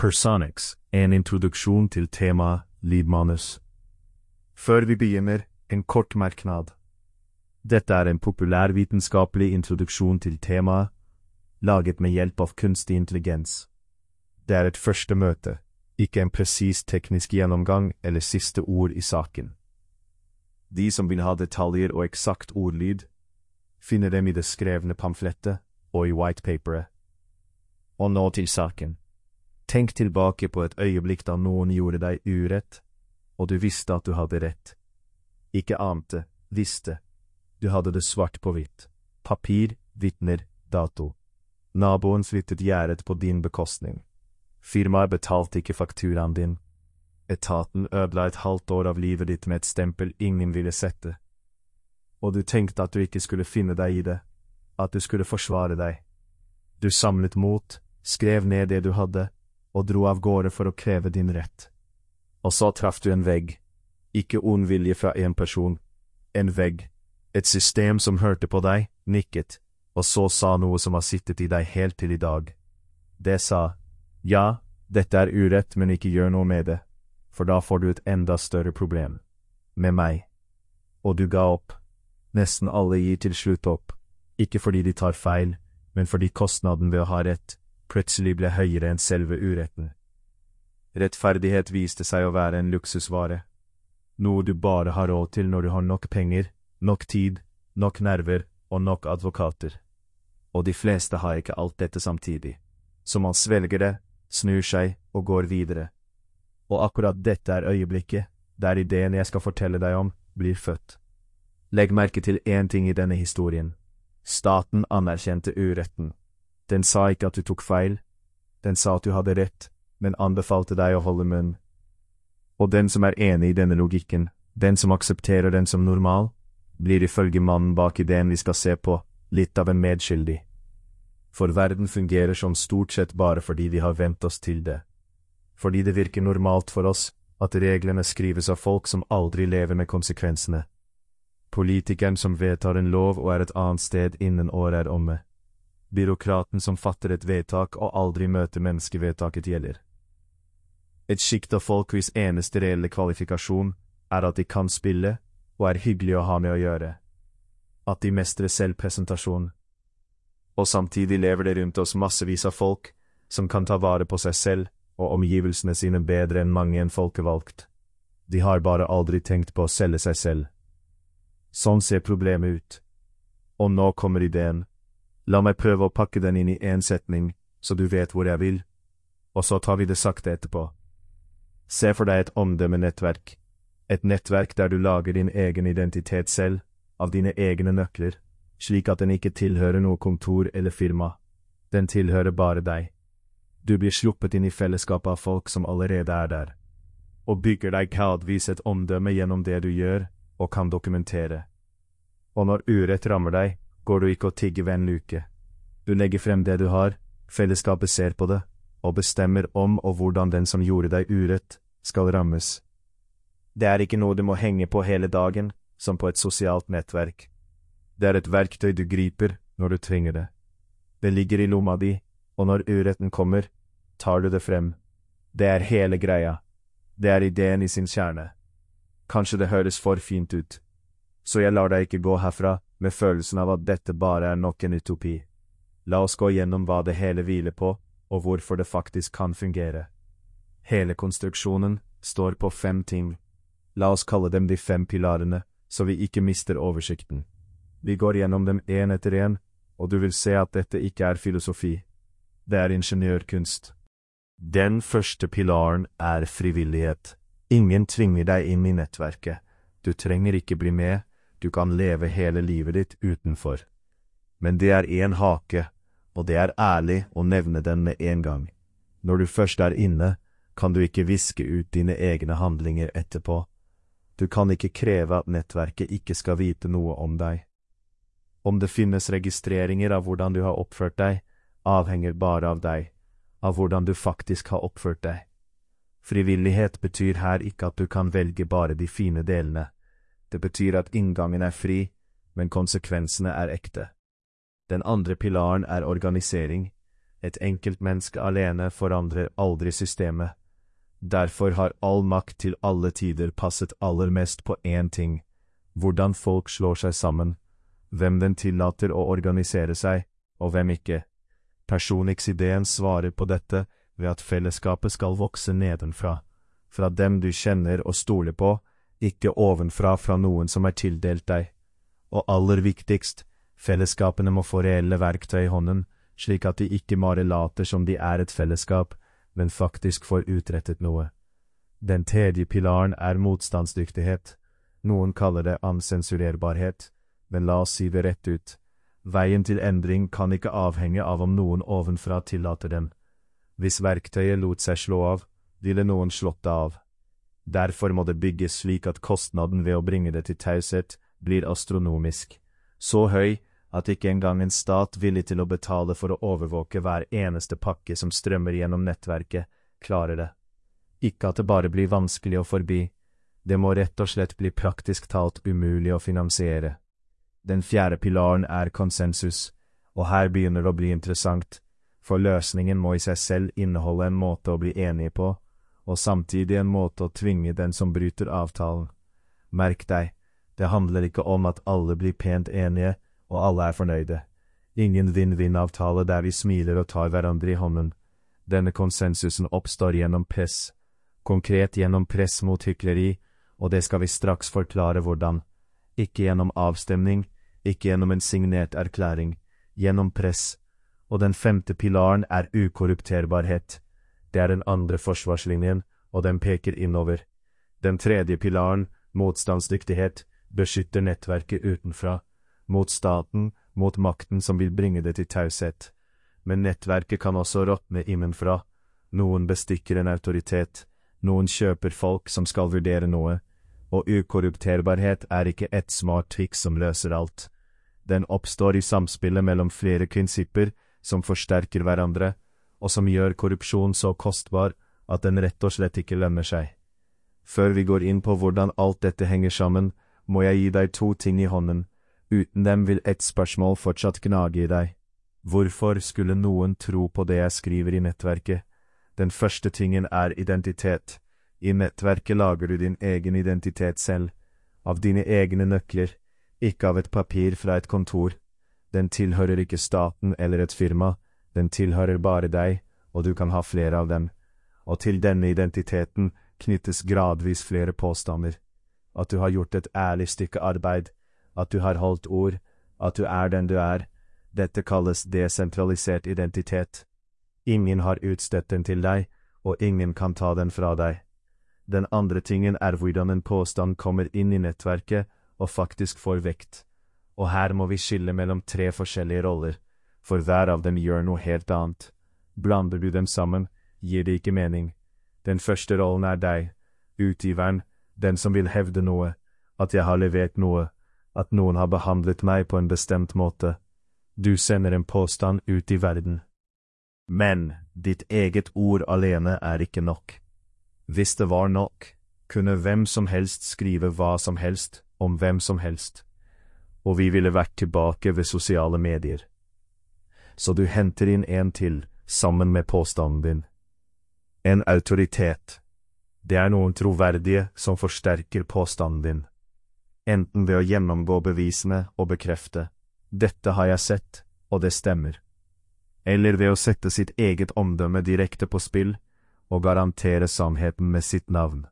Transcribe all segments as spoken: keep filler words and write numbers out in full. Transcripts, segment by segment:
Personics, en introduksjon til temaet lydmanus. Før vi begynner, en kort merknad. Dette er en populærvitenskapelig introduksjon til temaet, laget med hjelp av kunstig intelligens. Det er et første møte, ikke en presis teknisk gjennomgang eller siste ord i saken. De som vil ha detaljer og eksakt ordlyd, finner dem i det skrevne pamflettet og i whitepaperet. Og nå til saken. Tenk tilbake på et øyeblikk da noen gjorde deg urett, og du visste at du hadde rett. Ikke ante, visste. Du hadde det svart på hvitt. Papir, vitner, dato. Naboen flyttet gjerdet på din bekostning. Firmaet betalte ikke fakturaen din. Etaten ødela et halvt år av livet ditt med et stempel ingen ville sette. Og du tenkte at du ikke skulle finne deg i det, at du skulle forsvare deg. Du samlet mot, skrev ned det du hadde, og dro av gårde for å kreve din rett. Og så traff du en vegg, ikke ond vilje fra en person, en vegg, et system som hørte på deg, nikket, og så sa noe som har sittet i deg helt til i dag. Det sa, ja, dette er urett, men ikke gjør noe med det, for da får du et enda større problem. Med meg. Og du ga opp. Nesten alle gir til slutt opp, ikke fordi de tar feil, men fordi kostnaden ved å ha rett plutselig ble høyere enn selve uretten. Rettferdighet viste seg å være en luksusvare, noe du bare har råd til når du har nok penger, nok tid, nok nerver og nok advokater. Og de fleste har ikke alt dette samtidig, så man svelger det, snur seg og går videre. Og akkurat dette er øyeblikket, der ideen jeg skal fortelle deg om, blir født. Legg merke til én ting i denne historien. Staten anerkjente uretten. Den sa ikke at du tok feil, den sa at du hadde rett, men anbefalte deg å holde munn. Og den som er enig i denne logikken, den som aksepterer den som normal, blir ifølge mannen bak ideen vi skal se på, litt av en medskyldig. For verden fungerer som stort sett bare fordi vi har vent oss til det. Fordi det virker normalt for oss at reglene skrives av folk som aldri lever med konsekvensene. Politikeren som vedtar en lov og er et annet sted innen året er omme. Byråkraten som fatter et vedtak og aldri møter menneskevedtaket gjelder. Et sjikt av folk hvis eneste reelle kvalifikasjon er at de kan spille og er hyggelig å ha med å gjøre. At de mestrer selvpresentasjon. Og samtidig lever det rundt oss massevis av folk som kan ta vare på seg selv og omgivelsene sine bedre enn mange en folkevalgt. De har bare aldri tenkt på å selge seg selv. Sånn ser problemet ut. Og nå kommer ideen. La meg prøve å pakke den inn i en setning, så du vet hvor jeg vil, og så tar vi det sakte etterpå. Se for deg et omdømmenettverk. Et nettverk der du lager din egen identitet selv, av dine egne nøkler, slik at den ikke tilhører noe kontor eller firma. Den tilhører bare deg. Du blir sluppet inn i fellesskapet av folk som allerede er der, og bygger deg gradvis et omdømme gjennom det du gjør, og kan dokumentere. Og når urett rammer deg, går du ikke og tigger ved en luke. Du legger frem det du har, fellesskapet ser på det, og bestemmer om og hvordan den som gjorde deg urett, skal rammes. Det er ikke noe du må henge på hele dagen, som på et sosialt nettverk. Det er et verktøy du griper når du trenger det. Det ligger i lomma di, og når uretten kommer, tar du det frem. Det er hele greia. Det er ideen i sin kjerne. Kanskje det høres for fint ut, så jeg lar deg ikke gå herfra med følelsen av at dette bare er nok en utopi. La oss gå gjennom hva det hele hviler på, og hvorfor det faktisk kan fungere. Hele konstruksjonen står på fem ting. La oss kalle dem de fem pilarene, så vi ikke mister oversikten. Vi går gjennom dem en etter en, og du vil se at dette ikke er filosofi. Det er ingeniørkunst. Den første pilaren er frivillighet. Ingen tvinger deg inn i nettverket. Du trenger ikke bli med, du kan leve hele livet ditt utenfor. Men det er en hake, og det er ærlig å nevne den med en gang. Når du først er inne, kan du ikke viske ut dine egne handlinger etterpå. Du kan ikke kreve at nettverket ikke skal vite noe om deg. Om det finnes registreringer av hvordan du har oppført deg, avhenger bare av deg, av hvordan du faktisk har oppført deg. Frivillighet betyr her ikke at du kan velge bare de fine delene. Det betyr at inngangen er fri, men konsekvensene er ekte. Den andre pilaren er organisering. Et enkeltmenneske alene forandrer aldri systemet. Derfor har all makt til alle tider passet aller mest på én ting: hvordan folk slår seg sammen, hvem den tillater å organisere seg, og hvem ikke. Personix-ideen svarer på dette ved at fellesskapet skal vokse nedenfra, fra dem du kjenner og stoler på, ikke ovenfra fra noen som er tildelt deg. Og aller viktigst, fellesskapene må få reelle verktøy i hånden, slik at de ikke bare later som de er et fellesskap, men faktisk får utrettet noe. Den tredje pilaren er motstandsdyktighet. Noen kaller det ansensurerbarhet, men la oss si det rett ut. Veien til endring kan ikke avhenge av om noen ovenfra tillater den. Hvis verktøyet lot seg slå av, ville noen slått det av. Derfor må det bygges slik at kostnaden ved å bringe det til taushet blir astronomisk. Så høy at ikke engang en stat villig til å betale for å overvåke hver eneste pakke som strømmer gjennom nettverket, klarer det. Ikke at det bare blir vanskelig å forbi. Det må rett og slett bli praktisk talt umulig å finansiere. Den fjerde pilaren er konsensus, og her begynner det å bli interessant, for løsningen må i seg selv inneholde en måte å bli enige på, og samtidig en måte å tvinge den som bryter avtalen. Merk deg, det handler ikke om at alle blir pent enige, og alle er fornøyde. Ingen vinn-vinn-avtale der vi smiler og tar hverandre i hånden. Denne konsensusen oppstår gjennom press, konkret gjennom press mot hykleri, og det skal vi straks forklare hvordan. Ikke gjennom avstemning, ikke gjennom en signert erklæring, gjennom press. Og den femte pilaren er ukorrupterbarhet. Det er den andre forsvarslinjen, og den peker innover. Den tredje pilaren, motstandsdyktighet, beskytter nettverket utenfra, mot staten, mot makten som vil bringe det til taushet. Men nettverket kan også råtne innenfra. Noen bestikker en autoritet, noen kjøper folk som skal vurdere noe, og ukorrupterbarhet er ikke et smart triks som løser alt. Den oppstår i samspillet mellom flere prinsipper som forsterker hverandre, og som gjør korrupsjon så kostbar at den rett og slett ikke lønner seg. Før vi går inn på hvordan alt dette henger sammen, må jeg gi deg to ting i hånden. Uten dem vil et spørsmål fortsatt gnage i deg. Hvorfor skulle noen tro på det jeg skriver i nettverket? Den første tingen er identitet. I nettverket lager du din egen identitet selv, av dine egne nøkler, ikke av et papir fra et kontor. Den tilhører ikke staten eller et firma, den tilhører bare deg, og du kan ha flere av dem. Og til denne identiteten knyttes gradvis flere påstander. At du har gjort et ærlig stykke arbeid, at du har holdt ord, at du er den du er. Dette kalles desentralisert identitet. Ingen har utstedt den til deg, og ingen kan ta den fra deg. Den andre tingen er hvordan en påstand kommer inn i nettverket og faktisk får vekt. Og her må vi skille mellom tre forskjellige roller, for hver av dem gjør noe helt annet. Blander du dem sammen, gir det ikke mening. Den første rollen er deg, utgiveren, den som vil hevde noe, at jeg har levert noe, at noen har behandlet meg på en bestemt måte. Du sender en påstand ut i verden. Men ditt eget ord alene er ikke nok. Hvis det var nok, kunne hvem som helst skrive hva som helst om hvem som helst, og vi ville vært tilbake ved sosiale medier. Så du henter inn en til, sammen med påstanden din. En autoritet. Det er noen troverdige som forsterker påstanden din. Enten ved å gjennomgå bevisene og bekrefte, dette har jeg sett, og det stemmer. Eller ved å sette sitt eget omdømme direkte på spill, og garantere sannheten med sitt navn.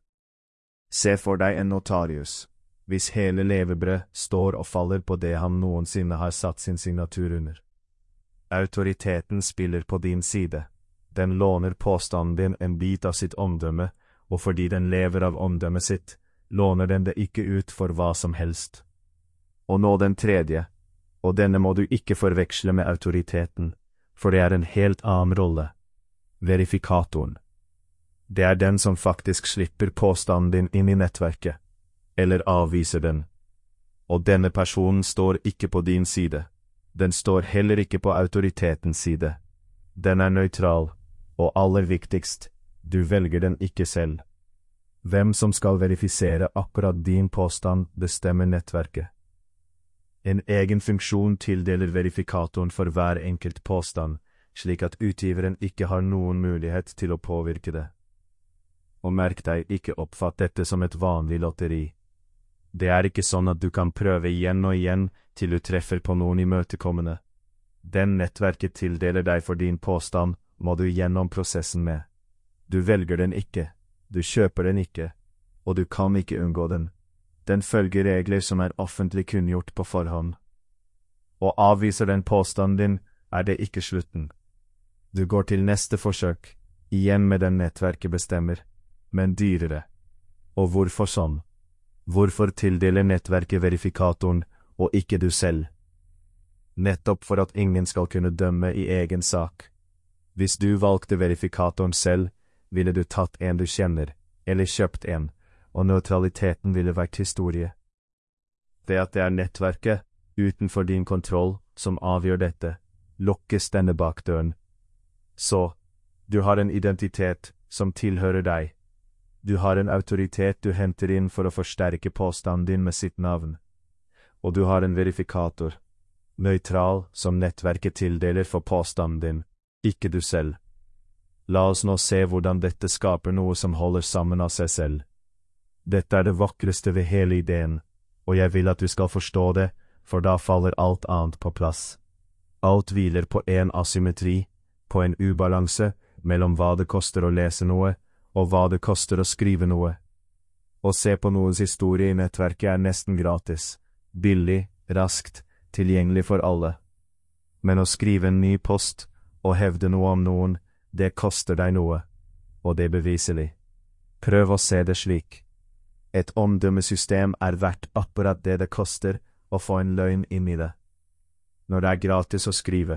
Se for deg en notarius, hvis hele levebrød står og faller på det han noensinne har satt sin signatur under. Autoriteten spiller på din side. Den låner påstanden din en bit av sitt omdømme, og fordi den lever av omdømmet sitt, låner den det ikke ut for hva som helst. Og nå den tredje, og denne må du ikke forveksle med autoriteten, for det er en helt annen rolle. Verifikatoren. Det er den som faktisk slipper påstanden din inn i nettverket, eller avviser den. Og denne personen står ikke på din side. Den står heller ikke på autoritetens side. Den er nøytral, og aller viktigst, du velger den ikke selv. Hvem som skal verifisere akkurat din påstand, bestemmer nettverket. En egen funksjon tildeler verifikatoren for hver enkelt påstand, slik at utgiveren ikke har noen mulighet til å påvirke det. Og merk deg, ikke oppfatt dette som et vanlig lotteri. Det er ikke sånn at du kan prøve igjen og igjen til du treffer på noen imøtekommende. Den nettverket tildeler deg for din påstand, må du gjennom prosessen med. Du velger den ikke, du kjøper den ikke, og du kan ikke unngå den. Den følger regler som er offentlig kunngjort på forhånd. Og avviser den påstanden din, er det ikke slutten. Du går til neste forsøk, igjen med den nettverket bestemmer, men dyrere. Og hvorfor sånn? Hvorfor tildeler nettverket verifikatoren, og ikke du selv? Nettopp for at ingen skal kunne dømme i egen sak. Hvis du valgte verifikatoren selv, ville du tatt en du kjenner, eller kjøpt en, og nøytraliteten ville vært historie. Det at det er nettverket, utenfor din kontroll, som avgjør dette, lukkes denne bakdøren. Så, du har en identitet som tilhører deg. Du har en autoritet du henter inn for å forsterke påstanden din med sitt navn. Og du har en verifikator, nøytral som nettverket tildeler for påstanden din, ikke du selv. La oss nå se hvordan dette skaper noe som holder sammen av seg selv. Dette er det vakreste ved hele ideen, og jeg vil at du skal forstå det, for da faller alt annet på plass. Alt hviler på en asymmetri, på en ubalanse mellom hva det koster å lese noe, og hva det koster å skrive noe. Å se på noens historie i nettverket er nesten gratis, billig, raskt, tilgjengelig for alle. Men å skrive en ny post, og hevde noe om noen, det koster deg noe, og det er beviselig. Prøv å se det slik. Et omdømmesystem er verdt akkurat det det koster å få en løgn inn i det. Når det er gratis å skrive.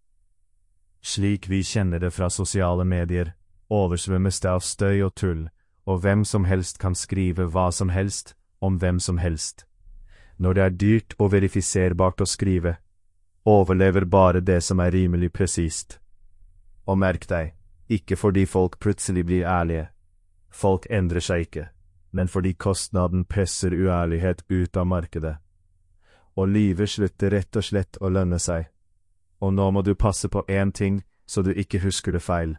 Slik vi kjenner det fra sosiale medier, oversvømmes det av støy og tull, og hvem som helst kan skrive hva som helst om hvem som helst. Når det er dyrt og verifiserbart å skrive, overlever bare det som er rimelig presist. Og merk deg, ikke fordi folk plutselig blir ærlige. Folk endrer seg ikke, men fordi kostnaden presser uærlighet ut av markedet. Og livet slutter rett og slett å lønne seg. Og nå må du passe på én ting, så du ikke husker det feil.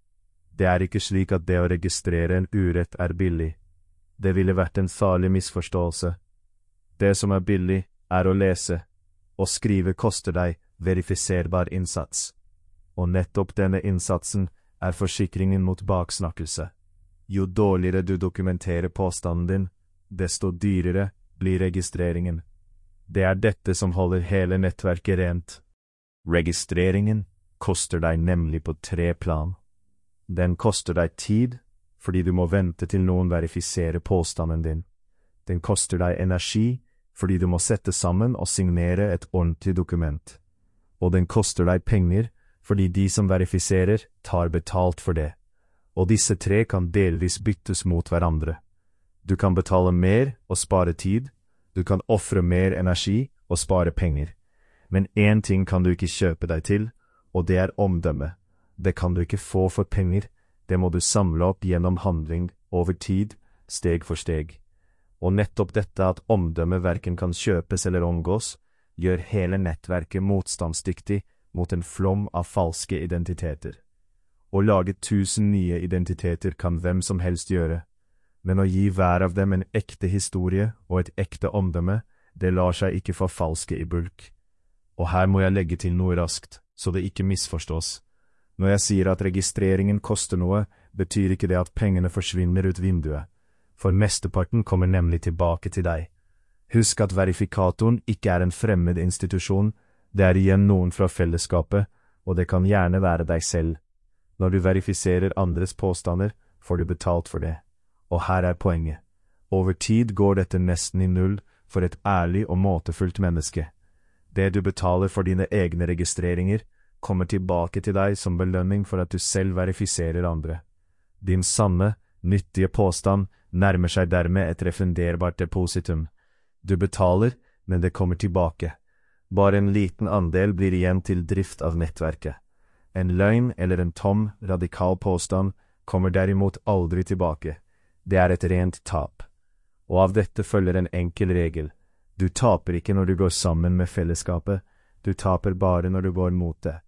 Det er ikke slik at det å registrere en urett er billig. Det ville vært en farlig misforståelse. Det som er billig, er å lese. Å skrive koster deg verifiserbar innsats. Og nettopp denne innsatsen er forsikringen mot baksnakkelse. Jo dårligere du dokumenterer påstanden din, desto dyrere blir registreringen. Det er dette som holder hele nettverket rent. Registreringen koster deg nemlig på tre plan. Den koster deg tid, fordi du må vente til noen verifiserer påstanden din. Den koster deg energi, fordi du må sette sammen og signere et ordentlig dokument. Og den koster deg penger, fordi de som verifiserer tar betalt for det. Og disse tre kan delvis byttes mot hverandre. Du kan betale mer og spare tid, du kan offre mer energi og spare penger. Men én ting kan du ikke kjøpe deg til, og det er omdømme. Det kan du ikke få for penger, det må du samle opp gjennom handling, over tid, steg for steg. Og nettopp dette at omdømme hverken kan kjøpes eller omgås, gjør hele nettverket motstandsdyktig mot en flom av falske identiteter. Å lage tusen nye identiteter kan hvem som helst gjøre, men å gi hver av dem en ekte historie og et ekte omdømme, det lar seg ikke forfalske i bulk. Og her må jeg legge til noe raskt, så det ikke misforstås. Når jeg sier at registreringen koster noe, betyr ikke det at pengene forsvinner ut vinduet, for mesteparten kommer nemlig tilbake til deg. Husk at verifikatoren ikke er en fremmed institusjon, det er igjen noen fra fellesskapet, og det kan gjerne være deg selv. Når du verifiserer andres påstander, får du betalt for det. Og her er poenget. Over tid går dette nesten i null for et ærlig og måtefullt menneske. Det du betaler for dine egne registreringer, kommer tilbake til deg som belønning for at du selv verifiserer andre. Din sanne, nyttige påstand nærmer seg dermed et refunderbart depositum. Du betaler, men det kommer tilbake. Bare en liten andel blir igjen til drift av nettverket. En løgn eller en tom, radikal påstand kommer derimot aldri tilbake. Det er et rent tap. Og av dette følger en enkel regel. Du taper ikke når du går sammen med fellesskapet, du taper bare når du går mot det.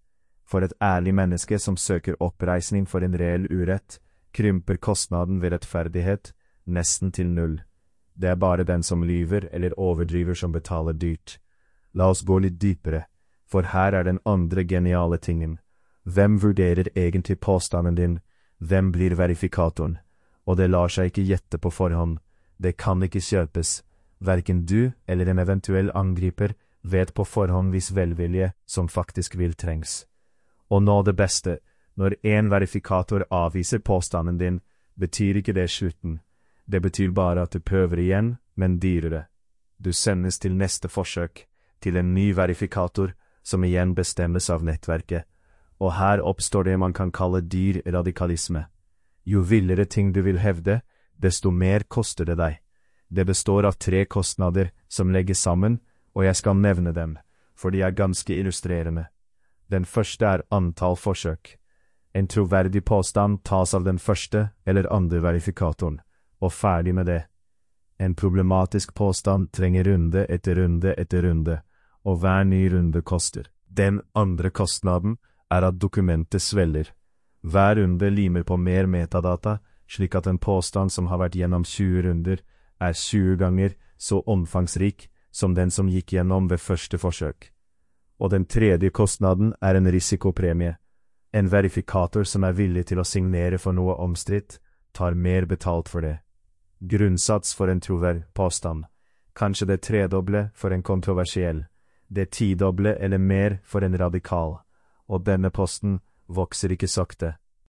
For et ærlig menneske som søker oppreisning for en reell urett, krymper kostnaden ved rettferdighet nesten til null. Det er bare den som lyver eller overdriver som betaler dyrt. La oss gå litt dypere, for her er den andre geniale tingen. Hvem vurderer egentlig påstanden din? Hvem blir verifikatoren? Og det lar seg ikke gjette på forhånd. Det kan ikke kjøpes. Hverken du eller en eventuell angriper vet på forhånd hvis velvilje som faktisk vil trengs. Og nå det beste, når en verifikator avviser påstanden din, betyr ikke det slutten. Det betyr bare at du prøver igjen, men dyrere. Du sendes til neste forsøk, til en ny verifikator, som igjen bestemmes av nettverket. Og her oppstår det man kan kalle dyr radikalisme. Jo villere ting du vil hevde, desto mer koster det deg. Det består av tre kostnader som legges sammen, og jeg skal nevne dem, for de er ganske illustrerende. Den første er antall forsøk. En troverdig påstand tas av den første eller andre verifikatoren, og ferdig med det. En problematisk påstand trenger runde etter runde etter runde, og hver ny runde koster. Den andre kostnaden er at dokumentet svelger. Hver runde limer på mer metadata, slik at en påstand som har vært gjennom tjue runder, er tjue ganger så omfangsrik som den som gikk gjennom ved første forsøk. Og den tredje kostnaden er en risikopremie. En verifikator som er villig til å signere for noe omstridt, tar mer betalt for det. Grunnsats for en troverdig påstand. Kanskje det tredoble for en kontroversiell. Det tidoble eller mer for en radikal. Og denne posten vokser ikke sakte.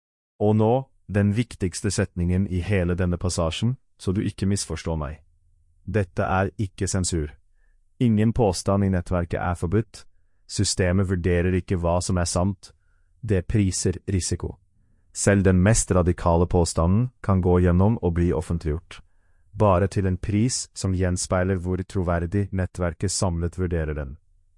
Og nå, den viktigste setningen i hele denne passasjen, så du ikke misforstår meg. Dette er ikke sensur. Ingen påstand i nettverket er forbudt. Systemet vurderer ikke hva som er sant. Det priser risiko. Selv den mest radikale påstanden kan gå gjennom og bli offentliggjort. Bare til en pris som gjenspeiler hvor troverdig nettverket samlet vurderer den.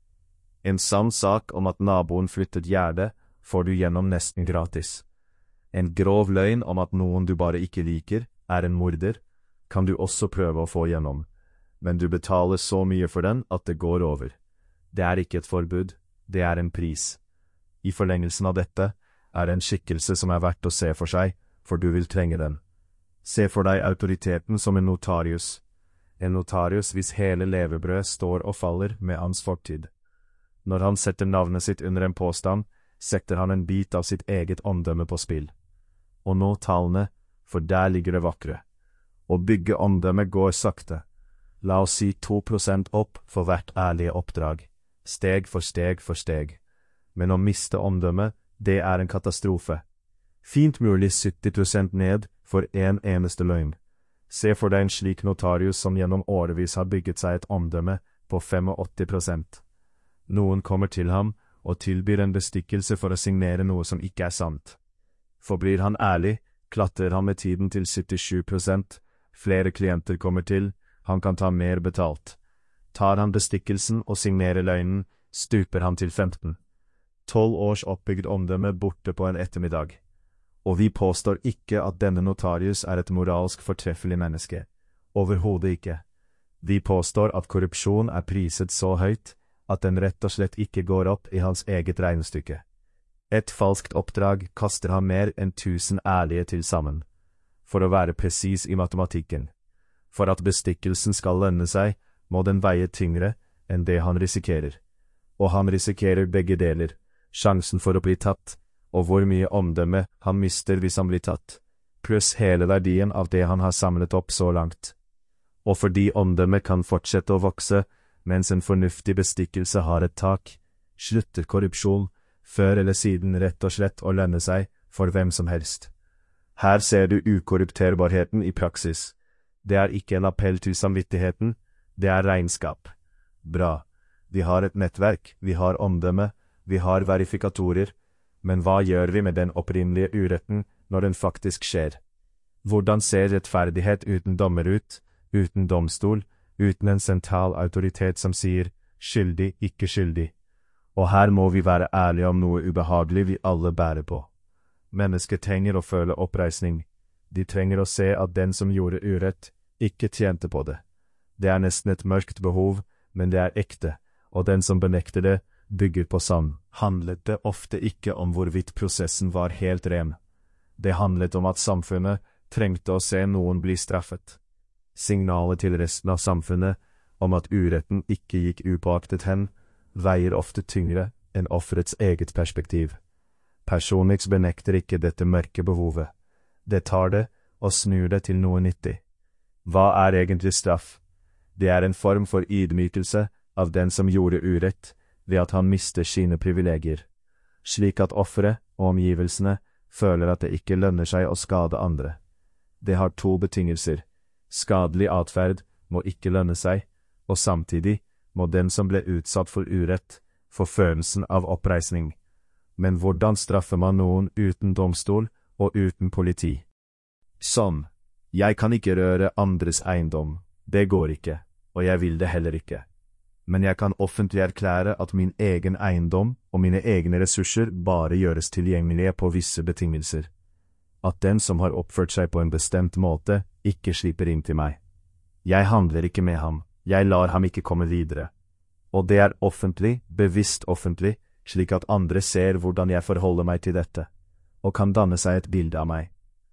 En sann sak om at naboen flyttet gjerdet får du gjennom nesten gratis. En grov løgn om at noen du bare ikke liker, er en morder, kan du også prøve å få gjennom. Men du betaler så mye for den at det går over. Det er ikke et forbud, det er en pris. I forlengelsen av dette er det en skikkelse som er verdt å se for seg, for du vil trenge den. Se for deg autoriteten som en notarius. En notarius hvis hele levebrød står og faller med hans fortid. Når han setter navnet sitt under en påstand, setter han en bit av sitt eget omdømme på spill. Og nå tallene, for der ligger det vakre. Å bygge omdømme går sakte. La oss si to prosent opp for hvert ærlige oppdrag. Steg for steg for steg. Men å miste omdømme, det er en katastrofe. Fint mulig sytti prosent ned for en eneste løgn. Se for deg en slik notarius som gjennom årevis har bygget seg et omdømme på åttifem prosent. Noen kommer til ham og tilbyr en bestikkelse for å signere noe som ikke er sant. Forblir han ærlig, klatrer han med tiden til syttisju prosent. Flere klienter kommer til, han kan ta mer betalt. Tar han bestikkelsen og signerer løgnen, stuper han til femten. Tolv års oppbygd omdømme borte på en ettermiddag. Og vi påstår ikke at denne notarius er et moralsk fortreffelig menneske. Overhodet ikke. Vi påstår at korrupsjon er priset så høyt, at den rett og slett ikke går opp i hans eget regnestykke. Et falskt oppdrag koster ham mer enn tusen ærlige til sammen. For å være presis i matematikken. For at bestikkelsen skal lønne seg, må den veie tyngre enn det han risikerer. Og han risikerer begge deler, sjansen for å bli tatt, og hvor mye omdømme han mister hvis han blir tatt, pluss hele verdien av det han har samlet opp så langt. Og fordi omdømmet kan fortsette å vokse, mens en fornuftig bestikkelse har et tak, slutter korrupsjon, før eller siden rett og slett å lønne seg for hvem som helst. Her ser du ukorrupterbarheten i praksis. Det er ikke en appell til samvittigheten, det er regnskap. Bra, vi har et nettverk, vi har omdømme, vi har verifikatorer, men hva gjør vi med den opprinnelige uretten når den faktisk skjer? Hvordan ser rettferdighet uten dommer ut, uten domstol, uten en sentral autoritet som sier skyldig, ikke skyldig? Og her må vi være ærlige om noe ubehagelig vi alle bærer på. Mennesker trenger å føle oppreisning. De trenger å se at den som gjorde urett, ikke tjente på det. Det er nesten et mørkt behov, men det er ekte, og den som benekter det, bygger på sand, handlet det ofte ikke om hvorvidt prosessen var helt ren. Det handlet om at samfunnet trengte å se noen bli straffet. Signalet til resten av samfunnet om at uretten ikke gikk upåaktet hen, veier ofte tyngre enn offerets eget perspektiv. Personix benekter ikke dette mørke behovet. Det tar det og snur det til noe nyttig. Hva er egentlig straff? Det er en form for ydmykelse av den som gjorde urett, ved at han mister sine privilegier, slik at offeret og omgivelsene føler at det ikke lønner seg å skade andre. Det har to betingelser. Skadelig atferd må ikke lønne seg, og samtidig må den som ble utsatt for urett få følelsen av oppreisning. Men hvordan straffer man noen uten domstol og uten politi? Sånn, jeg kan ikke røre andres eiendom, det går ikke, og jeg vil det heller ikke. Men jeg kan offentlig erklære at min egen eiendom og mine egne ressurser bare gjøres tilgjengelige på visse betingelser. At den som har oppført seg på en bestemt måte, ikke slipper inn til meg. Jeg handler ikke med ham, jeg lar ham ikke komme videre. Og det er offentlig, bevisst offentlig, slik at andre ser hvordan jeg forholder meg til dette, og kan danne seg et bilde av meg.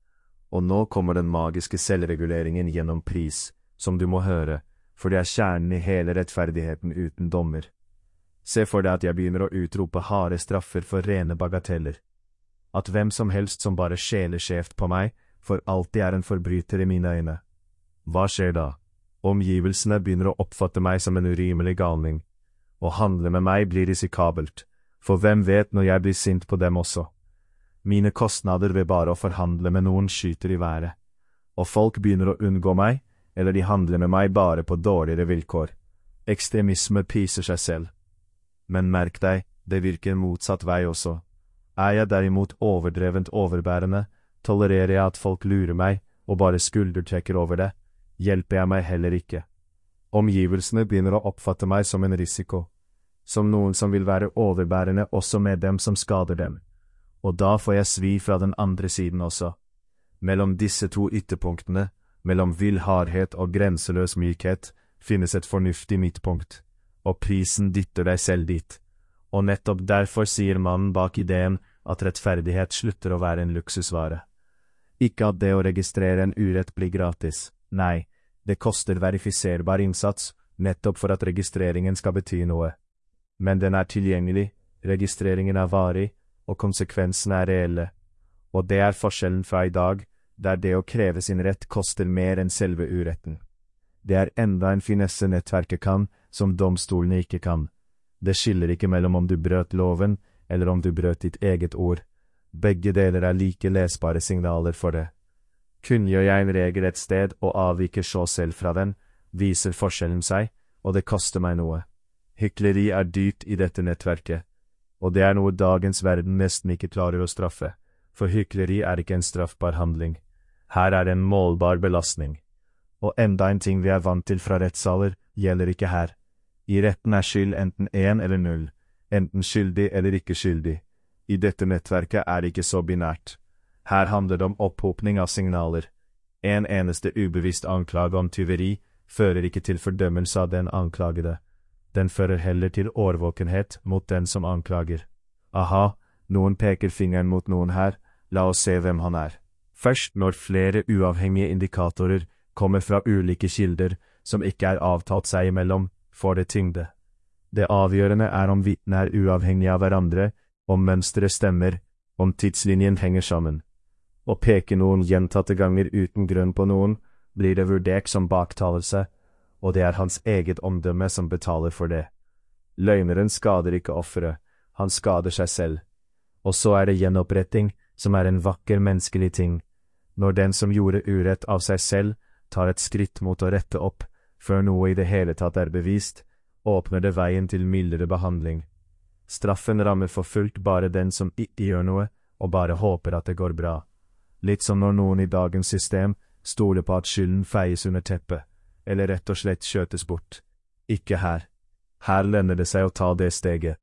Og nå kommer den magiske selvreguleringen gjennom pris, som du må høre, for det er kjernen i hele rettferdigheten uten dommer. Se for deg at jeg begynner å utrope harde straffer for rene bagateller. At hvem som helst som bare skjeler skjevt på meg, for alltid er en forbryter i mine øyne. Hva skjer da? Omgivelsene begynner å oppfatte meg som en urimelig galning. Å handle med meg blir risikabelt, for hvem vet når jeg blir sint på dem også. Mine kostnader ved bare å forhandle med noen skyter i været, og folk begynner å unngå meg, eller de handler med meg bare på dårligere vilkår. Ekstremisme piser seg selv. Men merk deg, det virker motsatt vei også. Er jeg derimot overdrevent overbærende, tolererer jeg at folk lurer meg og bare skuldertrekker over det, hjelper jeg meg heller ikke. Omgivelsene begynner å oppfatte meg som en risiko, som noen som vil være overbærende også med dem som skader dem. Og da får jeg svi fra den andre siden også. Mellom disse to ytterpunktene, mellom vill hardhet og grenseløs mykhet, finnes et fornuftig midtpunkt, og prisen dytter deg selv dit. Og nettopp derfor sier mannen bak ideen at rettferdighet slutter å være en luksusvare. Ikke at det å registrere en urett blir gratis, nei, det koster verifiserbar innsats, nettopp for at registreringen skal bety noe. Men den er tilgjengelig, registreringen er varig, og konsekvensene er reelle. Og det er forskjellen fra i dag, der det å kreve sin rett koster mer enn selve uretten. Det er enda en finesse nettverket kan, som domstolene ikke kan. Det skiller ikke mellom om du brøt loven, eller om du brøt ditt eget ord. Begge deler er like lesbare signaler for det. Kunngjør jeg en regel et sted og avviker så selv fra den, viser forskjellen seg, og det koster meg noe. Hykleri er dyrt i dette nettverket, og det er noe dagens verden nesten ikke klarer å straffe, for hykleri er ikke en straffbar handling. Her er det en målbar belastning. Og enda en ting vi er vant til fra rettssaler, gjelder ikke her. I retten er skyld enten én eller null, enten skyldig eller ikke skyldig. I dette nettverket er det ikke så binært. Her handler det om opphopning av signaler. En eneste ubevisst anklage om tyveri fører ikke til fordømmelse av den anklagede. Den fører heller til årvåkenhet mot den som anklager. Aha, noen peker fingeren mot noen her, la oss se hvem han er. Først når flere uavhengige indikatorer kommer fra ulike kilder som ikke er avtalt seg imellom, får det tyngde. Det avgjørende er om vitnene er uavhengige av hverandre, om mønsteret stemmer, om tidslinjen henger sammen. Og peker noen gjentatte ganger uten grunn på noen, blir det vurdert som baktalelse, og det er hans eget omdømme som betaler for det. Løgneren skader ikke offeret, han skader seg selv. Og så er det gjenoppretting, som er en vakker menneskelig ting. Når den som gjorde urett av seg selv, tar et skritt mot å rette opp, før noe i det hele tatt er bevist, åpner det veien til mildere behandling. Straffen rammer for fullt bare den som ikke gjør noe, og bare håper at det går bra. Litt som når noen i dagens system stoler på at skylden feies under teppet, eller rett og slett skjøtes bort. Ikke her. Her lønner det seg å ta det steget.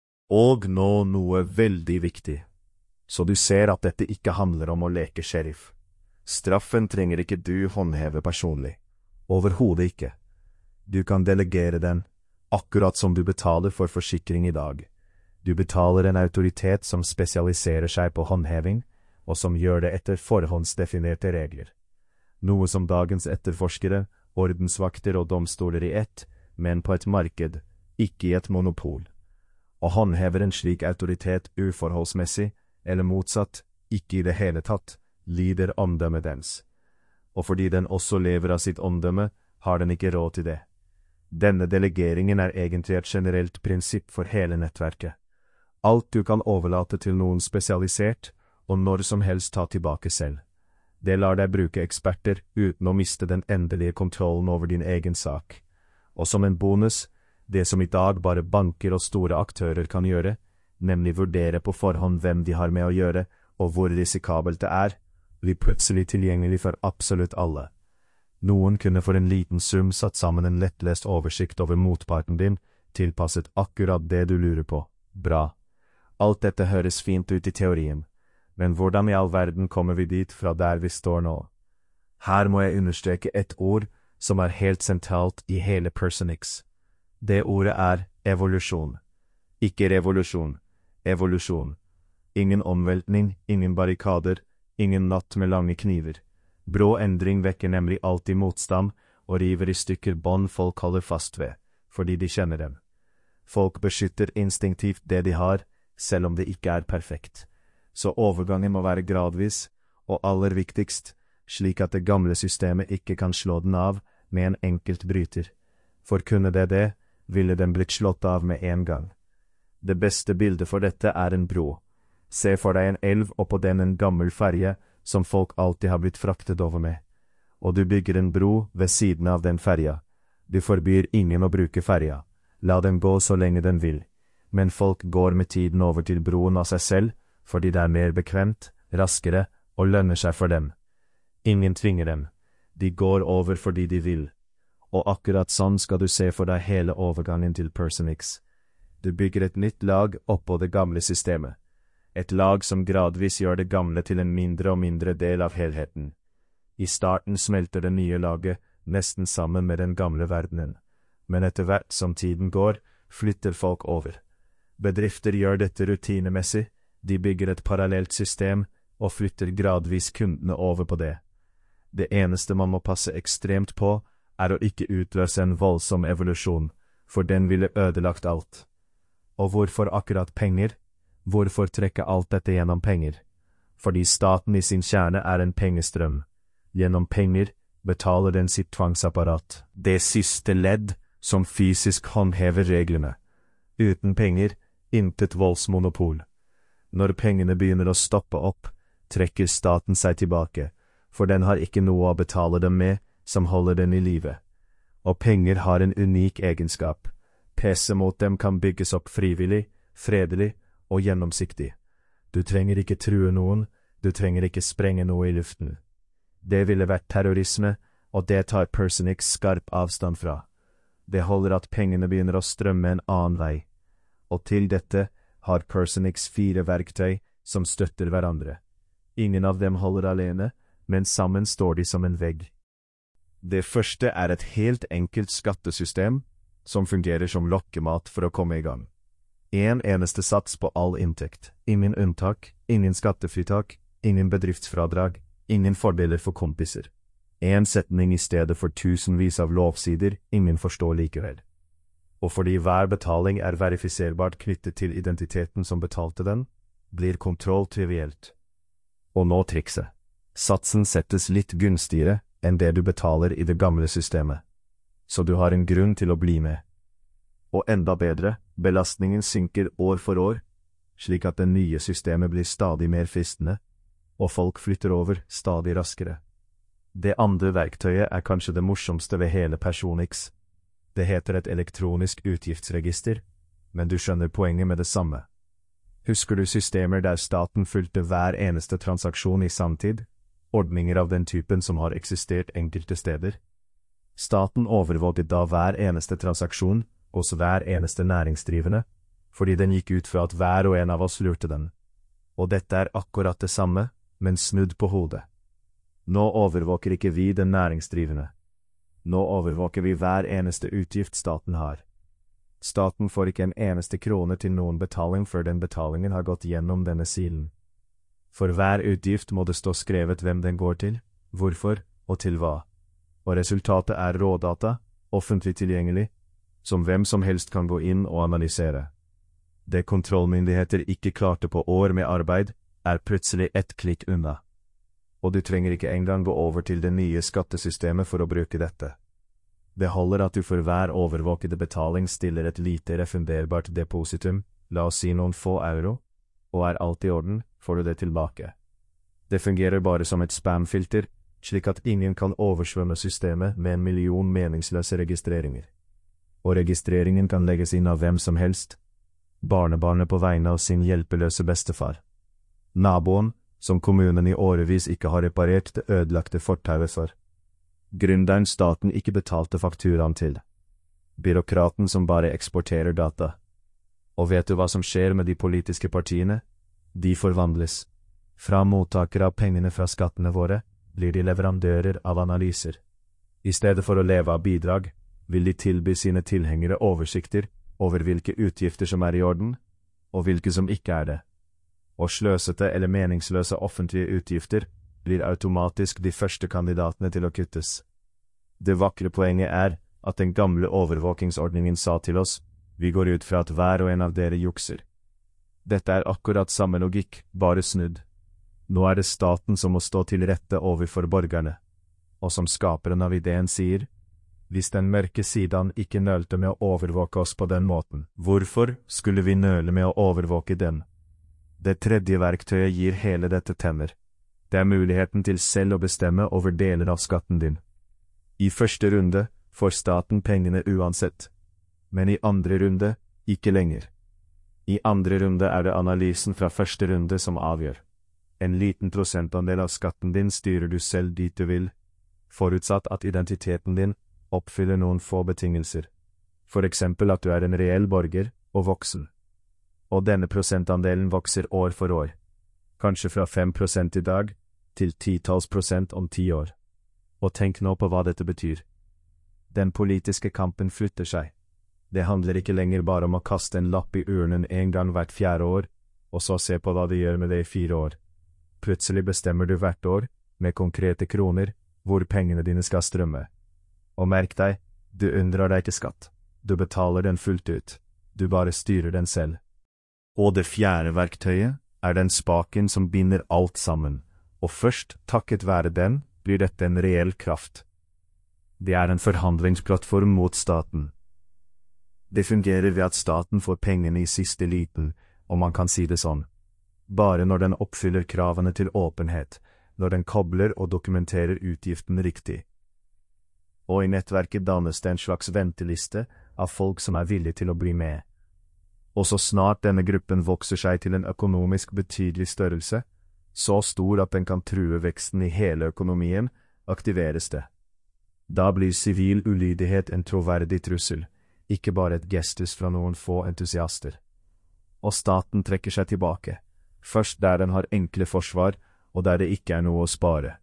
Og nå noe veldig viktig. Så du ser at dette ikke handler om å leke sheriff. Straffen trenger ikke du håndheve personlig. Overhodet ikke. Du kan delegere den, Akkurat som du betaler for forsikring i dag. Du betaler en autoritet som spesialiserer seg på håndheving, og som gjør det etter forhåndsdefinerte regler. Noe som dagens etterforskere, ordensvakter og domstoler i ett, men på et marked, ikke i et monopol. Og håndhever en slik autoritet uforholdsmessig, eller motsatt, ikke i det hele tatt, lider omdømmet dens. Og fordi den også lever av sitt omdømme, har den ikke råd til det. Denne delegeringen er egentlig et generelt prinsipp for hele nettverket. Alt du kan overlate til noen spesialisert, og når som helst ta tilbake selv. Det lar deg bruke eksperter uten å miste den endelige kontrollen over din egen sak. Og som en bonus, det som i dag bare banker og store aktører kan gjøre, nemlig vurdere på forhånd hvem de har med å gjøre, og hvor risikabelt det er, blir plutselig tilgjengelig for absolutt alle. Noen kunne for en liten sum satt sammen en lettlest oversikt over motparten din, tilpasset akkurat det du lurer på. Bra. Alt dette høres fint ut i teorien, men hvordan i all verden kommer vi dit fra der vi står nå? Her må jeg understreke et ord som er helt sentralt i hele Personix. Det ordet er evolusjon. Ikke revolusjon. Evolusjon. Ingen omveltning, ingen barrikader, ingen natt med lange kniver. Brå endring vekker nemlig alltid motstand og river i stykker bånd folk holder fast ved, fordi de kjenner dem. Folk beskytter instinktivt det de har, selv om det ikke er perfekt. Så overgangen må være gradvis, og aller viktigst, slik at det gamle systemet ikke kan slå den av med en enkelt bryter. For kunne det det, ville den blitt slått av med en gang. Det beste bildet for dette er en bro. Se for deg en elv og på den en gammel ferje som folk alltid har blitt fraktet over med. Og du bygger en bro ved siden av den ferja. Du forbyr ingen å bruke ferja. La den gå så lenge den vil. Men folk går med tiden over til broen av seg selv, fordi det er mer bekvemt, raskere og lønner seg for dem. Ingen tvinger dem. De går over fordi de vil. Og akkurat sånn skal du se for deg hele overgangen til Personix. Du bygger et nytt lag oppå det gamle systemet. Et lag som gradvis gjør det gamle til en mindre og mindre del av helheten. I starten smelter det nye laget nesten sammen med den gamle verdenen. Men etter hvert som tiden går, flytter folk over. Bedrifter gjør dette rutinemessig, de bygger et parallelt system og flytter gradvis kundene over på det. Det eneste man må passe ekstremt på, er å ikke utløse en voldsom evolusjon, for den ville ødelagt alt. Og hvorfor akkurat penger? Hvorfor trekke alt dette gjennom penger? Fordi staten i sin kjerne er en pengestrøm. Gjennom penger betaler den sitt tvangsapparat. Det siste ledd som fysisk håndhever reglene. Uten penger, intet voldsmonopol. Når pengene begynner å stoppe opp, trekker staten seg tilbake, for den har ikke noe å betale dem med som holder den i live. Og penger har en unik egenskap. Presset mot dem kan bygges opp frivillig, fredelig og gjennomsiktig. Du trenger ikke true noen, du trenger ikke sprenge noe i luften. Det ville vært terrorisme, og det tar Personix skarp avstand fra. Det holder at pengene begynner å strømme en annen vei. Og til dette har Personix fire verktøy som støtter hverandre. Ingen av dem holder alene, men sammen står de som en vegg. Det første er et helt enkelt skattesystem, som fungerer som lokkemat for å komme i gang. En eneste sats på all inntekt, ingen unntak, ingen skattefritak, ingen bedriftsfradrag, ingen fordeler for kompiser. En setning i stedet for tusenvis av lovsider ingen forstår likevel. Og fordi hver betaling er verifiserbart knyttet til identiteten som betalte den, blir kontroll trivielt. Og nå trikset. Satsen settes litt gunstigere enn det du betaler i det gamle systemet. Så du har en grunn til å bli med. Og enda bedre, belastningen synker år for år, slik at det nye systemet blir stadig mer fristende, og folk flytter over stadig raskere. Det andre verktøyet er kanskje det morsomste ved hele Personix. Det heter et elektronisk utgiftsregister, men du skjønner poenget med det samme. Husker du systemer der staten fulgte hver eneste transaksjon i samtid? Ordninger av den typen som har eksistert enkelte steder? Staten overvåket da hver eneste transaksjon, hos hver eneste næringsdrivende, fordi den gikk ut fra at hver og en av oss lurte den. Og dette er akkurat det samme, men snudd på hodet. Nå overvåker ikke vi den næringsdrivende. Nå overvåker vi hver eneste utgift staten har. Staten får ikke en eneste krone til noen betaling før den betalingen har gått gjennom denne silen. For hver utgift må det stå skrevet hvem den går til, hvorfor og til hva. Og resultatet er rådata, offentlig tilgjengelig, som hvem som helst kan gå inn og analysere. Det kontrollmyndigheter ikke klarte på år med arbeid, er plutselig ett klikk unna. Og du trenger ikke engang gå over til det nye skattesystemet for å bruke dette. Det holder at du for hver overvåkede betaling stiller et lite refunderbart depositum, la oss si noen få euro, og er alt i orden, får du det tilbake. Det fungerer bare som et spamfilter, slik at ingen kan oversvømme systemet med en million meningsløse registreringer. Og registreringen kan legges inn av hvem som helst, barnebarnet på vegne av sin hjelpeløse bestefar. Naboen, som kommunen i årevis ikke har reparert det ødelagte fortauet for. Gründeren staten ikke betalte fakturaen til. Byråkraten som bare eksporterer data. Og vet du hva som skjer med de politiske partiene? De forvandles. Fra mottakere av pengene fra skattene våre, blir de leverandører av analyser. I stedet for å leve av bidrag, vil de tilby sine tilhengere oversikter over hvilke utgifter som er i orden, og hvilke som ikke er det. Og sløsete eller meningsløse offentlige utgifter blir automatisk de første kandidatene til å kuttes. Det vakre poenget er at den gamle overvåkingsordningen sa til oss, vi går ut fra at hver og en av dere jukser. Dette er akkurat samme logikk, bare snudd. Nå er det staten som må stå til rette overfor borgerne. Og som skaperen av ideen sier, hvis den mørke siden ikke nølte med å overvåke oss på den måten, hvorfor skulle vi nøle med å overvåke den? Det tredje verktøyet gir hele dette tenner. Det er muligheten til selv å bestemme over deler av skatten din. I første runde får staten pengene uansett, men i andre runde ikke lenger. I andre runde er det analysen fra første runde som avgjør. En liten prosentandel av skatten din styrer du selv dit du vil, forutsatt at identiteten din oppfyller noen få betingelser, for eksempel at du er en reell borger og voksen. Og denne prosentandelen vokser år for år, kanskje fra fem prosent i dag til titalls prosent om ti år. Og tenk nå på hva dette betyr. Den politiske kampen flytter seg. Det handler ikke lenger bare om å kaste en lapp i urnen en gang hvert fjerde år, og så se på hva de gjør med det i fire år. Plutselig bestemmer du hvert år, med konkrete kroner, hvor pengene dine skal strømme. Og merk deg, du unndrar deg ikke skatt. Du betaler den fullt ut. Du bare styrer den selv. Og det fjerde verktøyet er den spaken som binder alt sammen, og først takket være den blir dette en reell kraft. Det er en forhandlingsplattform mot staten. Det fungerer ved at staten får pengene i siste liten, om man kan si det sånn. Bare når den oppfyller kravene til åpenhet, når den kobler og dokumenterer utgiften riktig. Og i nettverket dannes det en slags venteliste av folk som er villige til å bli med. Og så snart denne gruppen vokser seg til en økonomisk betydelig størrelse, så stor at den kan true veksten i hele økonomien, aktiveres det. Da blir sivil ulydighet en troverdig trussel, ikke bare et gestus fra noen få entusiaster. Og staten trekker seg tilbake, først der den har enkle forsvar, og der det ikke er noe å spare.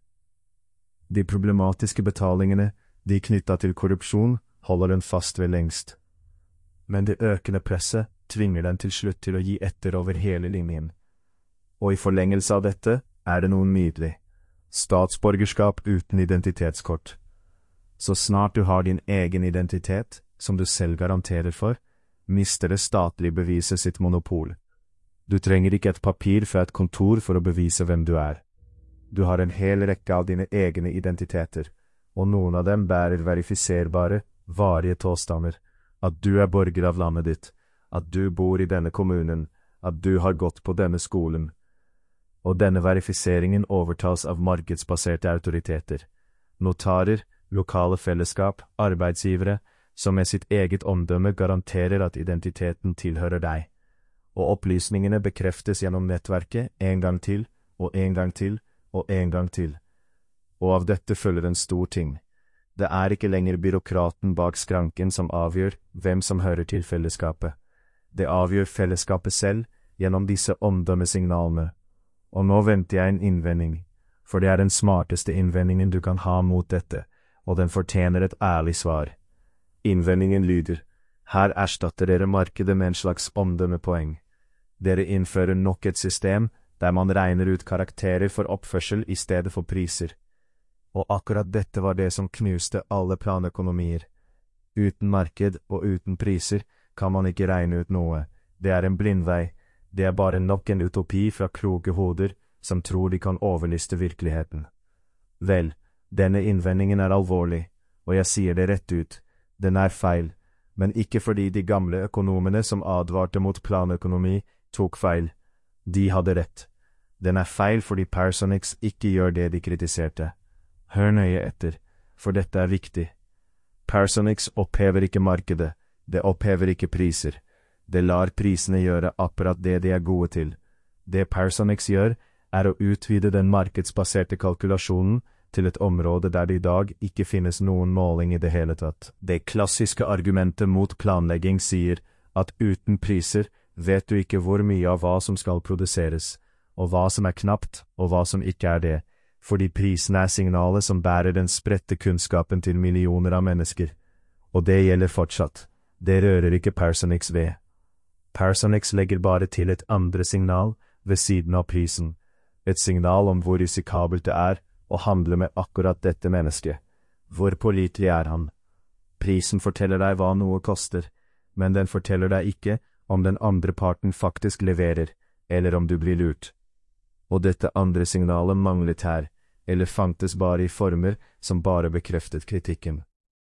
De problematiske betalingene, de knyttet til korrupsjon, holder den fast ved lengst. Men det økende presset tvinger den til slutt til å gi etter over hele linjen. Og i forlengelse av dette er det noe nydelig. Statsborgerskap uten identitetskort. Så snart du har din egen identitet, som du selv garanterer for, mister det statlige beviset sitt monopol. Du trenger ikke et papir fra et kontor for å bevise hvem du er. Du har en hel rekke av dine egne identiteter, og noen av dem bærer verifiserbare, varige påstander, at du er borger av landet ditt, at du bor i denne kommunen, at du har gått på denne skolen. Og denne verifiseringen overtas av markedsbaserte autoriteter, notarer, lokale fellesskap, arbeidsgivere, som med sitt eget omdømme garanterer at identiteten tilhører deg. Og opplysningene bekreftes gjennom nettverket en gang til, og en gang til, og en gang til. Og av dette følger en stor ting. Det er ikke lenger byråkraten bak skranken som avgjør hvem som hører til fellesskapet. Det avgjør fellesskapet selv gjennom disse omdømmesignalene. Og nå venter jeg en innvending, for det er den smarteste innvendingen du kan ha mot dette, og den fortjener et ærlig svar. Innvendingen lyder, Her erstatter dere markedet med en slags omdømmepoeng. Dere innfører nok et system der man regner ut karakterer for oppførsel i stedet for priser. Og akkurat dette var det som knuste alle planøkonomier. Uten marked og uten priser kan man ikke regne ut noe. Det er en blindvei. Det er bare nok en utopi fra kloke hoder som tror de kan overliste virkeligheten. Vel, denne innvendingen er alvorlig, og jeg sier det rett ut. Den er feil, men ikke fordi de gamle økonomene som advarte mot planøkonomi tok feil. De hadde rett. Den er feil fordi Parsonics ikke gjør det de kritiserte. Hør nøye etter, for dette er viktig. Parsonics opphever ikke markedet, det opphever ikke priser. Det lar prisene gjøre akkurat det de er gode til. Det Parsonics gjør, er å utvide den markedsbaserte kalkulasjonen til et område der det i dag ikke finnes noen måling i det hele tatt. Det klassiske argumentet mot planlegging sier at uten priser vet du ikke hvor mye av hva som skal produseres, og hva som er knapt, og hva som ikke er det, fordi prisene er signalet som bærer den spredte kunnskapen til millioner av mennesker. Og det gjelder fortsatt. Det rører ikke Parsonics ved. Parsonics legger bare til et andre signal ved siden av prisen. Et signal om hvor risikabelt det er å handle med akkurat dette mennesket. Hvor pålitelig er han? Prisen forteller deg hva noe koster, men den forteller deg ikke om den andre parten faktisk leverer, eller om du blir lurt. Og dette andre signalet manglet her, eller fantes bare i former som bare bekreftet kritikken.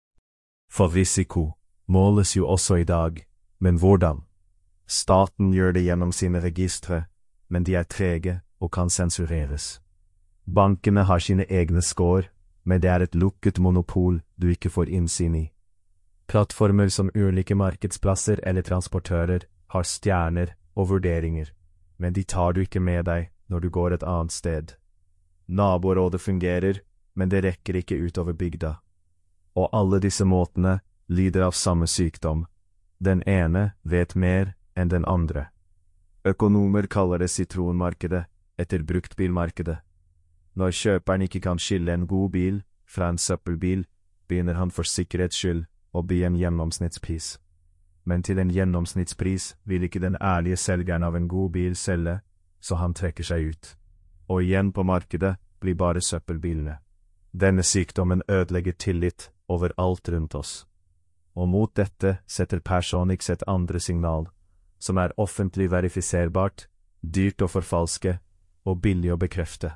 For risiko måles jo også i dag, men hvordan? Staten gjør det gjennom sine registre, men de er trege og kan sensureres. Bankene har sine egne score, men det er et lukket monopol du ikke får innsyn i. Plattformer som ulike markedsplasser eller transportører har stjerner og vurderinger, men de tar du ikke med deg når du går et annet sted. Naborådet fungerer, men det rekker ikke utover bygda. Og alle disse måtene lider av samme sykdom. Den ene vet mer enn den andre. Økonomer kaller det sitronmarkedet etter bruktbilmarkedet. Når kjøperen ikke kan skille en god bil fra en søppelbil, begynner han for sikkerhets skyld å by en gjennomsnittspris. Men til en gjennomsnittspris vil ikke den ærlige selgeren av en god bil selge, så han trekker seg ut. Og igjen på markedet blir bare søppelbilene. Denne sykdommen ødelegger tillit overalt rundt oss. Og mot dette setter Parsonics et andre signal, som er offentlig verifiserbart, dyrt å forfalske og billig å bekrefte.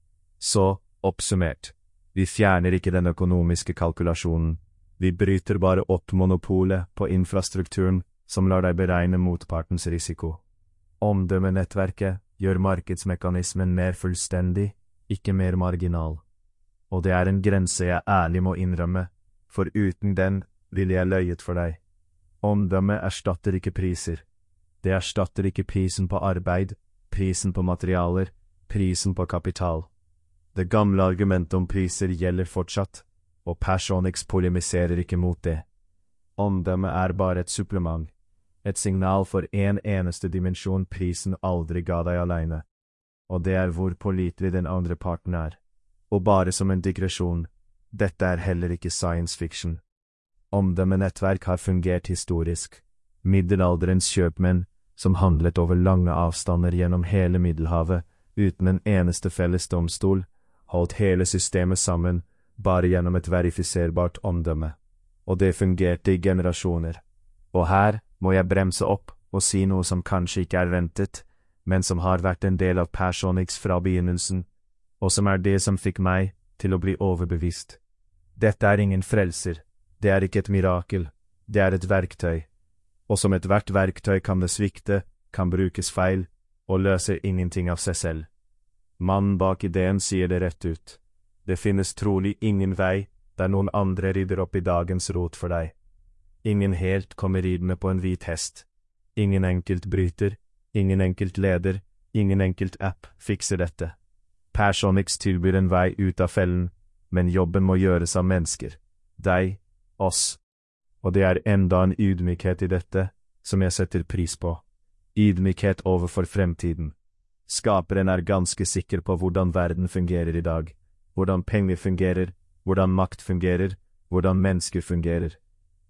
Så, oppsummert, vi fjerner ikke den økonomiske kalkulasjonen, vi bryter bare opp monopolet på infrastrukturen som lar deg beregne motpartens risiko. Omdømmenettverket gjør markedsmekanismen mer fullstendig, ikke mer marginal. Og det er en grense jeg ærlig må innrømme, for uten den ville jeg løyet for deg. Omdømme erstatter ikke priser. Det erstatter ikke prisen på arbeid, prisen på materialer, prisen på kapital. Det gamle argumentet om priser gjelder fortsatt, og Parsonics polemiserer ikke mot det. Omdømme er bare et supplement, et signal for en eneste dimensjon prisen aldri ga deg alene, og det er hvor pålitelig den andre parten er. Og bare som en digresjon, dette er heller ikke science fiction. Omdømmenettverk har fungert historisk. Middelalderens kjøpmenn, som handlet over lange avstander gjennom hele Middelhavet, uten en eneste felles domstol, holdt hele systemet sammen, bare gjennom et verifiserbart omdømme. Og det fungerte i generasjoner. Og her må jeg bremse opp og si noe som kanskje ikke er ventet, men som har vært en del av Parsonics fra begynnelsen, og som er det som fikk meg til å bli overbevist. Dette er ingen frelser, det er ikke et mirakel, det er et verktøy. Og som ethvert verktøy kan det svikte, kan brukes feil, og løser ingenting av seg selv. Mannen bak ideen sier det rett ut. Det finnes trolig ingen vei der noen andre rydder opp i dagens rot for deg. Ingen helt kommer ridende på en hvit hest. Ingen enkelt bryter, ingen enkelt leder, ingen enkelt app fikser dette. Parsonics tilbyr en vei ut av fellen, men jobben må gjøres av mennesker. Deg, oss. Og det er enda en ydmykhet i dette, som jeg setter pris på. Ydmykhet overfor fremtiden. Skaperen er ganske sikker på hvordan verden fungerer i dag, hvordan penger fungerer, hvordan makt fungerer, hvordan mennesker fungerer.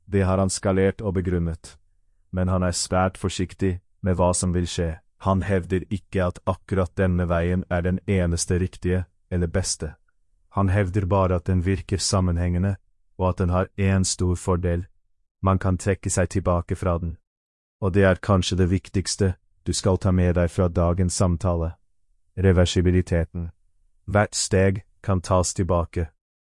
Det har han skalert og begrunnet. Men han er svært forsiktig med hva som vil skje. Han hevder ikke at akkurat denne veien er den eneste riktige eller beste. Han hevder bare at den virker sammenhengende, og at den har en stor fordel. Man kan trekke seg tilbake fra den. Og det er kanskje det viktigste du skal ta med deg fra dagens samtale. Reversibiliteten. Hvert steg kan tas tilbake.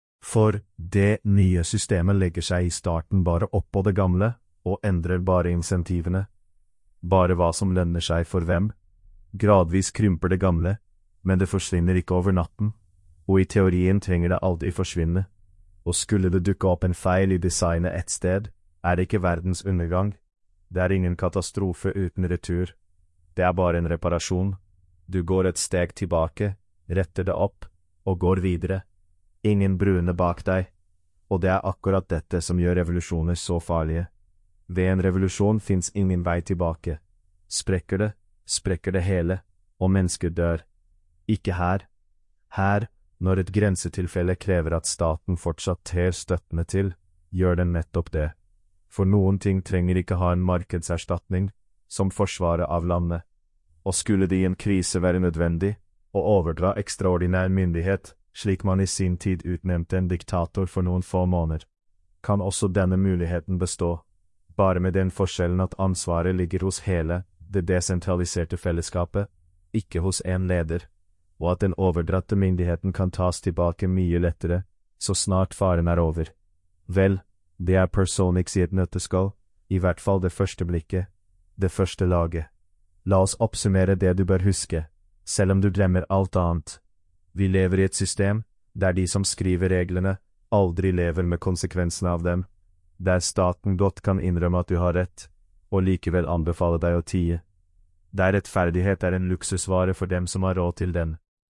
For det nye systemet legger seg i starten bare oppå det gamle, og endrer bare insentivene. Bare hva som lønner seg for hvem. Gradvis krymper det gamle, men det forsvinner ikke over natten, og i teorien trenger det aldri forsvinne. Og skulle det dukke opp en feil i designet et sted, er det ikke verdens undergang. Det er ingen katastrofe uten retur. Det er bare en reparasjon. Du går et steg tilbake, retter det opp, og går videre. Ingen brune bak deg. Og det er akkurat dette som gjør revolusjoner så farlige. Ved en revolusjon finnes ingen vei tilbake. Sprekker det, sprekker det hele, og mennesker dør. Ikke her. Her, når et grensetilfelle krever at staten fortsatt ter støttende til, gjør den nettopp det. For noen ting trenger ikke ha en markedserstatning, som forsvaret av landet. Og skulle det i en krise være nødvendig, å overdra ekstraordinær myndighet, slik man i sin tid utnevnte en diktator for noen få måneder, kan også denne muligheten bestå, bare med den forskjellen at ansvaret ligger hos hele det desentraliserte fellesskapet, ikke hos en leder, og at den overdratte myndigheten kan tas tilbake mye lettere, så snart faren er over. Vel, det er Personix i et nøtteskall, i hvert fall det første blikket, det første laget. La oss oppsummere det du bør huske, selv om du glemmer alt annet. Vi lever i et system, der de som skriver reglene, aldri lever med konsekvensene av dem, der staten godt kan innrømme at du har rett, og likevel anbefale deg å tie. Der rettferdighet er en luksusvare for dem som har råd til den.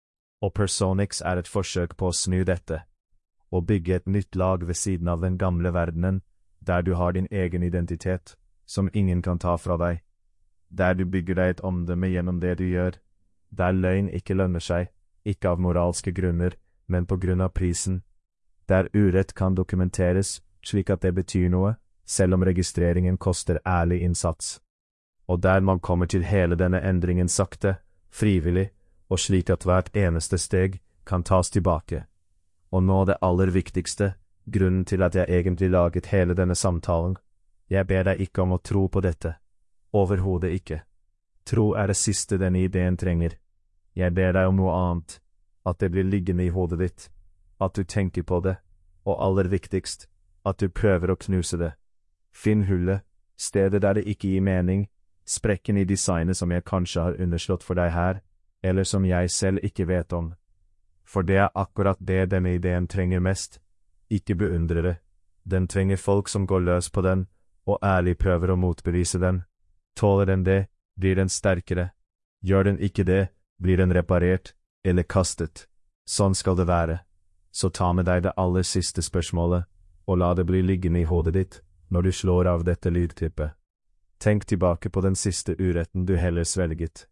Og Personix er et forsøk på å snu dette, og bygge et nytt lag ved siden av den gamle verdenen, der du har din egen identitet, som ingen kan ta fra deg. Der du bygger deg et omdømme gjennom det du gjør, der løgn ikke lønner seg, ikke av moralske grunner, men på grunn av prisen. Der urett kan dokumenteres, slik at det betyr noe, selv om registreringen koster ærlig innsats. Og der man kommer til hele denne endringen sakte, frivillig, og slik at hvert eneste steg kan tas tilbake. Og nå det aller viktigste, grunnen til at jeg egentlig laget hele denne samtalen. Jeg ber deg ikke om å tro på dette. Overhodet ikke. Tro er det siste denne ideen trenger. Jeg ber deg om noe annet, at det blir liggende i hodet ditt, at du tenker på det, og aller viktigst, at du prøver å knuse det. Finn hullet, stedet der det ikke gir mening, sprekken i designet som jeg kanskje har underslått for deg her, eller som jeg selv ikke vet om. For det er akkurat det denne ideen trenger mest. Ikke beundrere. Den trenger folk som går løs på den, og ærlig prøver å motbevise den. Tåler den det, blir den sterkere. Gjør den ikke det, blir den reparert, eller kastet. Sånn skal det være. Så ta med deg det aller siste spørsmålet, og la det bli liggende i hodet ditt, når du slår av dette lydklippet. Tenk tilbake på den siste uretten du heller svelget.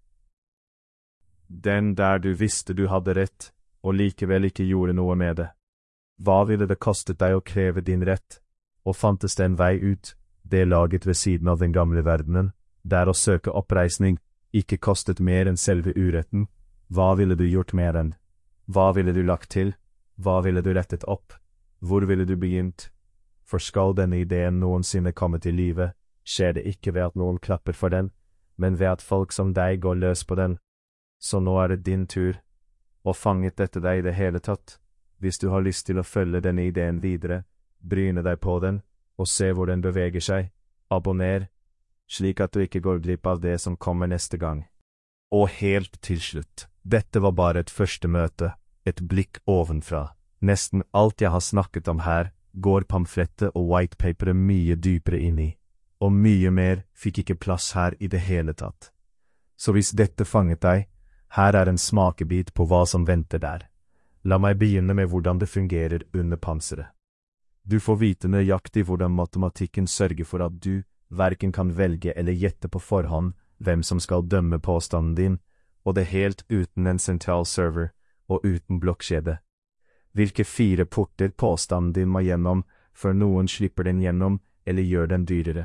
Den der du visste du hadde rett, og likevel ikke gjorde noe med det. Hva ville det kostet deg å kreve din rett? Og fantes det en vei ut, det laget ved siden av den gamle verdenen, der å søke oppreisning ikke kostet mer enn selve uretten? Hva ville du gjort med den? Hva ville du lagt til? Hva ville du rettet opp? Hvor ville du begynt? For skal denne ideen noensinne komme til live, skjer det ikke ved at noen klapper for den, men ved at folk som deg går løs på den. Så nå er det din tur. Og fanget dette deg i det hele tatt? Hvis du har lyst til å følge denne ideen videre, bryne deg på den, og se hvor den beveger seg, abonner, slik at du ikke går glipp av det som kommer neste gang. Og helt til slutt, dette var bare et første møte, et blikk ovenfra. Nesten alt jeg har snakket om her, går pamflettet og whitepaperet mye dypere inn i, og mye mer fikk ikke plass her i det hele tatt. Så hvis dette fanget deg, her er en smakebit på hva som venter der. La meg begynne med hvordan det fungerer under panseret. Du får vite nøyaktig hvordan matematikken sørger for at du hverken kan velge eller gjette på forhånd hvem som skal dømme påstanden din, og det helt uten en sentral server og uten blokkjede. Hvilke fire porter påstanden din må gjennom før noen slipper den gjennom, eller gjør den dyrere.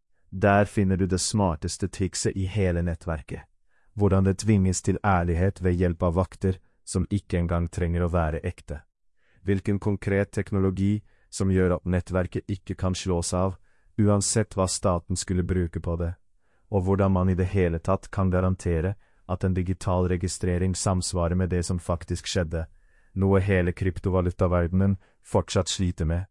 Der finner du det smarteste trikset i hele nettverket. Hvordan det tvinges til ærlighet ved hjelp av vakter som ikke engang trenger å være ekte. Hvilken konkret teknologi som gjør at nettverket ikke kan slås av, uansett hva staten skulle bruke på det, og hvordan man i det hele tatt kan garantere at en digital registrering samsvarer med det som faktisk skjedde, noe hele kryptovalutaverdenen fortsatt sliter med.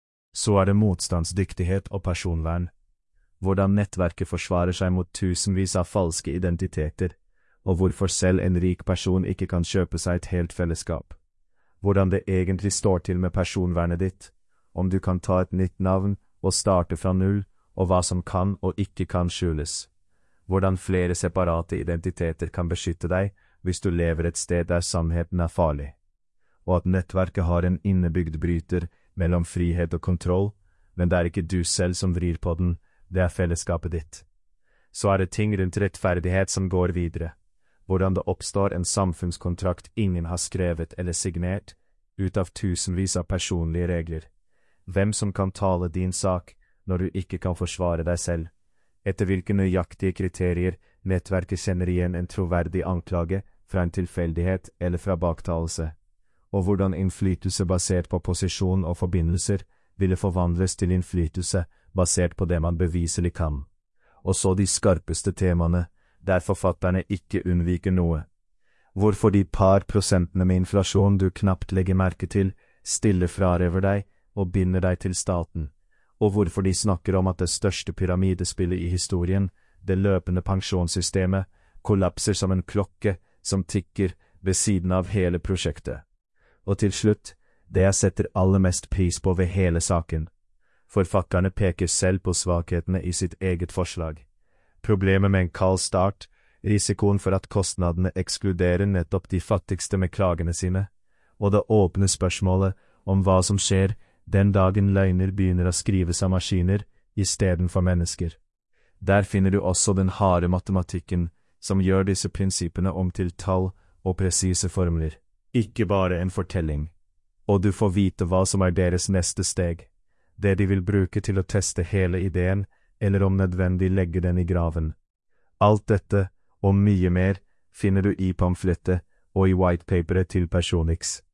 Så er det motstandsdyktighet og personvern. Hvordan nettverket forsvarer seg mot tusenvis av falske identiteter, og hvorfor selv en rik person ikke kan kjøpe seg et helt fellesskap. Hvordan det egentlig står til med personvernet ditt, om du kan ta et nytt navn og starte fra null, og hva som kan og ikke kan skjules. Hvordan flere separate identiteter kan beskytte deg hvis du lever et sted der sannheten er farlig. Og at nettverket har en innebygd bryter mellom frihet og kontroll, men det er ikke du selv som vrir på den, det er fellesskapet ditt. Så er det ting rundt rettferdighet som går videre. Hvordan det oppstår en samfunnskontrakt ingen har skrevet eller signert, ut av tusenvis av personlige regler. Hvem som kan tale din sak når du ikke kan forsvare deg selv. Etter hvilke nøyaktige kriterier nettverket kjenner igjen en troverdig anklage fra en tilfeldighet eller fra baktalelse. Og hvordan innflytelse basert på posisjon og forbindelser ville forvandles til innflytelse basert på det man beviselig kan. Og så de skarpeste temaene, der forfatterne ikke unnviker noe. Hvorfor de par prosentene med inflasjon du knapt legger merke til, stille frarøver deg og binder deg til staten, og hvorfor de snakker om at det største pyramidespillet i historien, det løpende pensjonssystemet, kollapser som en klokke som tikker ved siden av hele prosjektet. Og til slutt, det jeg setter aller mest pris på ved hele saken. Forfatterne peker selv på svakhetene i sitt eget forslag. Problemet med en kald start, risikoen for at kostnadene ekskluderer nettopp de fattigste med klagene sine, og det åpne spørsmålet om hva som skjer den dagen løgner begynner å skrives av maskiner i stedet for mennesker. Der finner du også den harde matematikken som gjør disse prinsippene om til tall og presise formler, ikke bare en fortelling. Og du får vite hva som er deres neste steg, det de vil bruke til å teste hele ideen, eller om nødvendig legge den i graven. Alt dette, og mye mer, finner du i pamflettet og i whitepaperet til PersonX.